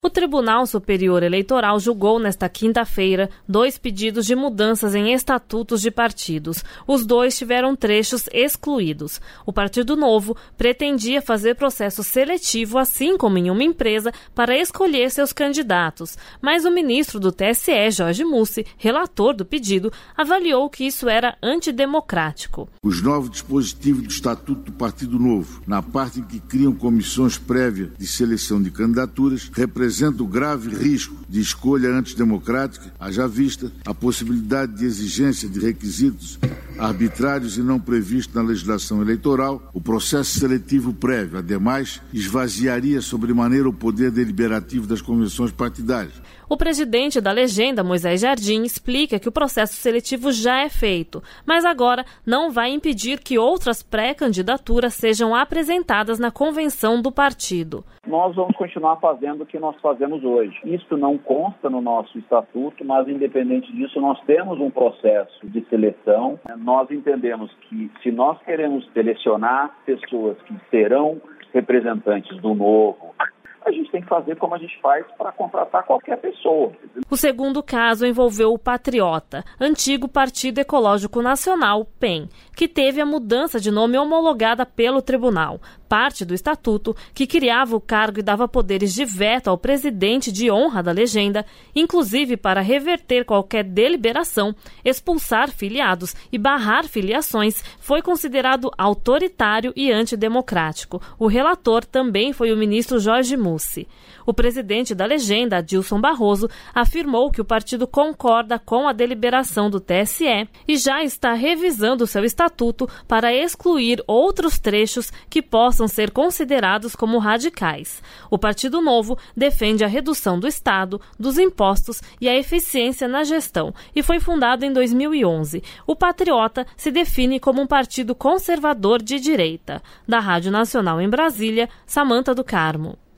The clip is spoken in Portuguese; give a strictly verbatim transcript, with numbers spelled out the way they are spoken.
O Tribunal Superior Eleitoral julgou nesta quinta-feira dois pedidos de mudanças em estatutos de partidos. Os dois tiveram trechos excluídos. O Partido Novo pretendia fazer processo seletivo, assim como em uma empresa, para escolher seus candidatos. Mas o ministro do T S E, Jorge Mussi, relator do pedido, avaliou que isso era antidemocrático. Os novos dispositivos do Estatuto do Partido Novo, na parte em que criam comissões prévias de seleção de candidaturas, representam apresenta o grave risco de escolha antidemocrática, haja vista a possibilidade de exigência de requisitos arbitrários e não previstos na legislação eleitoral. O processo seletivo prévio, ademais, esvaziaria sobremaneira o poder deliberativo das convenções partidárias. O presidente da legenda, Moisés Jardim, explica que o processo seletivo já é feito, mas agora não vai impedir que outras pré-candidaturas sejam apresentadas na convenção do partido. Nós vamos continuar fazendo o que nós fazemos hoje. Isso não consta no nosso estatuto, mas independente disso, nós temos um processo de seleção. Nós entendemos que se nós queremos selecionar pessoas que serão representantes do novo, a gente tem que fazer como a gente faz para contratar qualquer pessoa. O segundo caso envolveu o Patriota, antigo Partido Ecológico Nacional, P E N, que teve a mudança de nome homologada pelo tribunal. Parte do estatuto, que criava o cargo e dava poderes de veto ao presidente de honra da legenda, inclusive para reverter qualquer deliberação, expulsar filiados e barrar filiações, foi considerado autoritário e antidemocrático. O relator também foi o ministro Jorge Mussi. O presidente da legenda, Adilson Barroso, afirmou que o partido concorda com a deliberação do T S E e já está revisando seu estatuto para excluir outros trechos que possam ser considerados como radicais. O Partido Novo defende a redução do Estado, dos impostos e a eficiência na gestão e foi fundado em dois mil e onze. O Patriota se define como um partido conservador de direita. Da Rádio Nacional em Brasília, Samanta do Carmo.